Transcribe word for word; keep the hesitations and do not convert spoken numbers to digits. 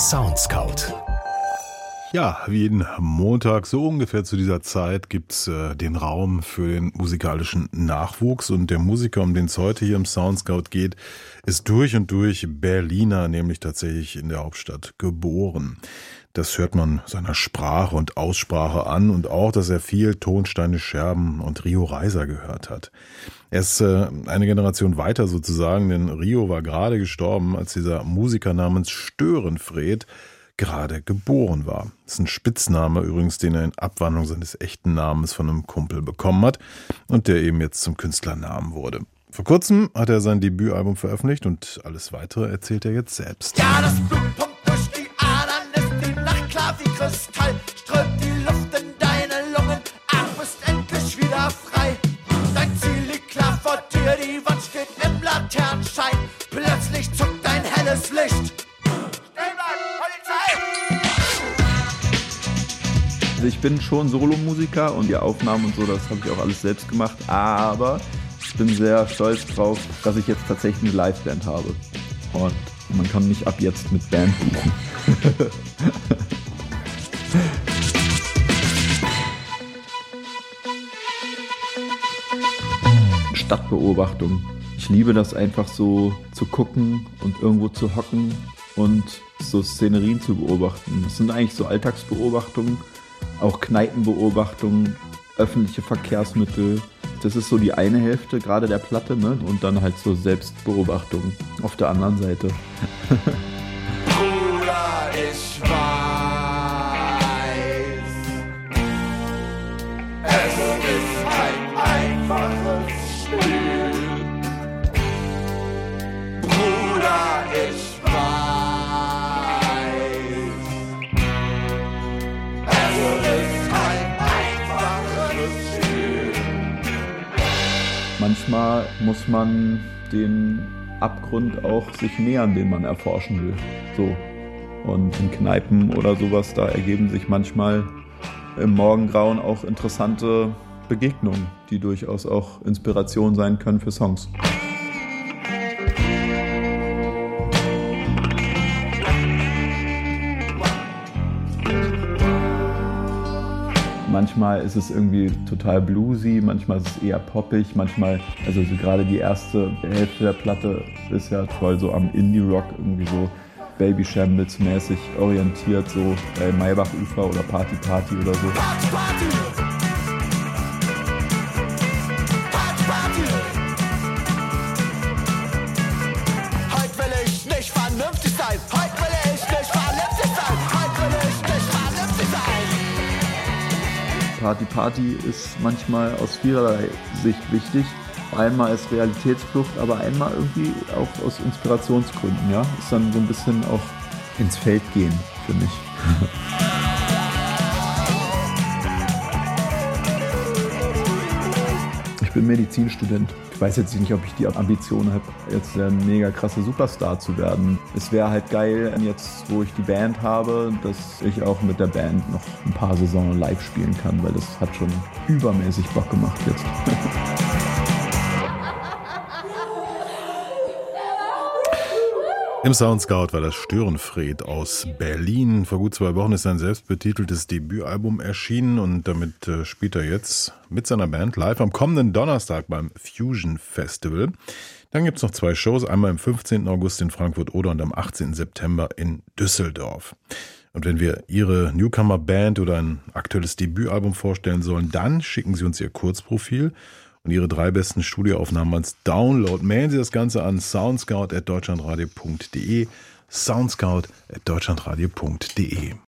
Soundscout. Ja, wie jeden Montag so ungefähr zu dieser Zeit gibt's äh, den Raum für den musikalischen Nachwuchs, und der Musiker, um den es heute hier im Soundscout geht, ist durch und durch Berliner, nämlich tatsächlich in der Hauptstadt geboren. Das hört man seiner Sprache und Aussprache an, und auch, dass er viel Tonsteine Scherben und Rio Reiser gehört hat. Er ist äh, eine Generation weiter sozusagen, denn Rio war gerade gestorben, als dieser Musiker namens Störenfried gerade geboren war. Das ist ein Spitzname übrigens, den er in Abwandlung seines echten Namens von einem Kumpel bekommen hat und der eben jetzt zum Künstlernamen wurde. Vor kurzem hat er sein Debütalbum veröffentlicht, und alles Weitere erzählt er jetzt selbst. Ja, das Blut pumpt durch die Adern, ist die Nacht klar wie Kristall, strömt die Luft in deine Lungen, atmest endlich wieder frei. Dein Ziel liegt klar vor dir, die Wand steht im Laternenschein, plötzlich zuckt dein helles Licht. Also ich bin schon Solomusiker und die Aufnahmen und so, das habe ich auch alles selbst gemacht, aber ich bin sehr stolz drauf, dass ich jetzt tatsächlich eine Liveband habe. Und man kann mich ab jetzt mit Band buchen. Stadtbeobachtung. Ich liebe das einfach so zu gucken und irgendwo zu hocken und so Szenerien zu beobachten. Das sind eigentlich so Alltagsbeobachtungen, auch Kneipenbeobachtungen, öffentliche Verkehrsmittel. Das ist so die eine Hälfte gerade der Platte, ne? Und dann halt so Selbstbeobachtung auf der anderen Seite. Bruder, ich weiß, es ist ein einfaches Spiel. Bruder, ich weiß, es ist ein einfaches Spiel. Manchmal muss man den Abgrund auch sich nähern, den man erforschen will. So. Und in Kneipen oder sowas, da ergeben sich manchmal im Morgengrauen auch interessante Begegnungen, die durchaus auch Inspiration sein können für Songs. Manchmal ist es irgendwie total bluesy, manchmal ist es eher poppig, manchmal, also so gerade die erste Hälfte der Platte ist ja voll so am Indie-Rock irgendwie so Baby Shambles mäßig orientiert, so bei Maybachufer oder Party Party oder so. Party, Party! Party, Party! Heute will ich nicht vernünftig sein, heute will ich nicht vernünftig sein, heute will ich nicht vernünftig sein. Party Party ist manchmal aus vielerlei Sicht wichtig. Einmal ist Realitätsflucht, aber einmal irgendwie auch aus Inspirationsgründen, ja. Ist dann so ein bisschen auch ins Feld gehen für mich. Ich bin Medizinstudent. Ich weiß jetzt nicht, ob ich die Ambition habe, jetzt der mega krasse Superstar zu werden. Es wäre halt geil, jetzt wo ich die Band habe, dass ich auch mit der Band noch ein paar Saisonen live spielen kann, weil das hat schon übermäßig Bock gemacht jetzt. Im Soundscout war das Störenfried aus Berlin. Vor gut zwei Wochen ist sein selbstbetiteltes Debütalbum erschienen, und damit äh, spielt er jetzt mit seiner Band live am kommenden Donnerstag beim Fusion Festival. Dann gibt es noch zwei Shows, einmal am fünfzehnten August in Frankfurt-Oder und am achtzehnten September in Düsseldorf. Und wenn wir Ihre Newcomer-Band oder ein aktuelles Debütalbum vorstellen sollen, dann schicken Sie uns Ihr Kurzprofil und Ihre drei besten Studioaufnahmen als Download. Mailen Sie das Ganze an soundscout at deutschlandradio punkt de, soundscout at deutschlandradio punkt de.